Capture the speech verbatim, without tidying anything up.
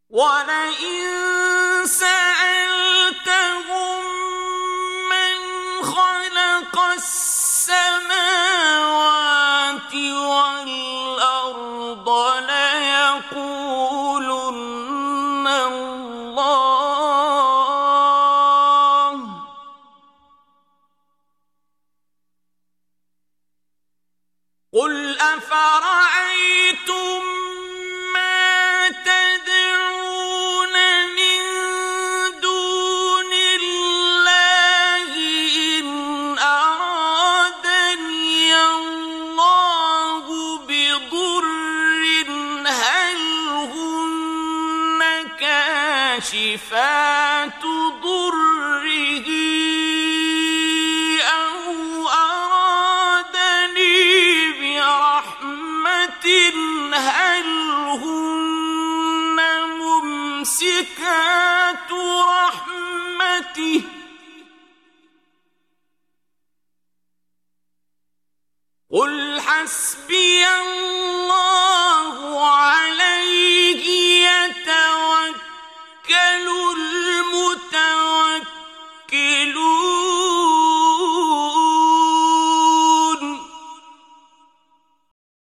وَلَئِن سَأَلْتَهُم مَّنْ خَلَقَ السَّمَاوَاتِ وَالْأَرْضَ لَيَقُولُنَّ اللَّهُ ۚ قُلْ أَفَرَأَيْتُم مَّا تَدْعُونَ مِن دُونِ اللَّهِ إِنْ أَرَادَنِيَ اللَّهُ بِضُرٍّ هَلْ هُنَّ كَاشِفَاتُ ضُرِّهِ أَوْ أَرَادَنِي بِرَحْمَةٍ هَلْ هُنَّ مُمْسِكَاتُ رَحْمَتِهِ ۚ قُلْ حَسْبِيَ اللَّهُ